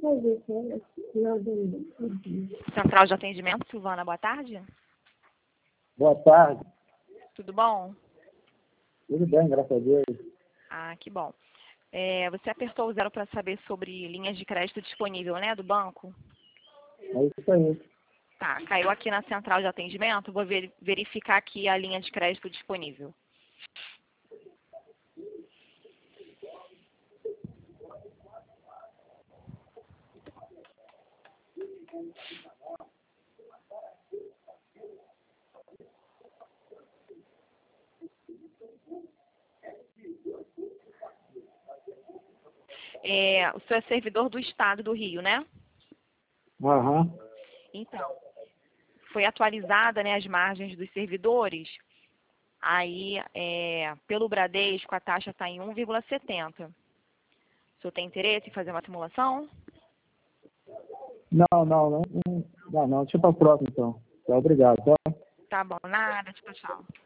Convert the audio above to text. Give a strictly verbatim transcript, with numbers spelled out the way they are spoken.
Central de atendimento, Silvana, boa tarde. Boa tarde. Tudo bom? Tudo bem, graças a Deus. Ah, que bom. É, você apertou o zero para saber sobre linhas de crédito disponível, né, do banco? É isso aí. Tá, caiu aqui na central de atendimento, vou ver, verificar aqui a linha de crédito disponível. É, o senhor é servidor do Estado do Rio, né? Aham. Então, foi atualizada, né, as margens dos servidores. Aí, é, pelo Bradesco, a taxa está em um vírgula setenta. O senhor tem interesse em fazer uma simulação? Não, não, não, não, não, não. Deixa para próximo, então. Tá, obrigado, tá? Tá bom, nada, tchau, tchau.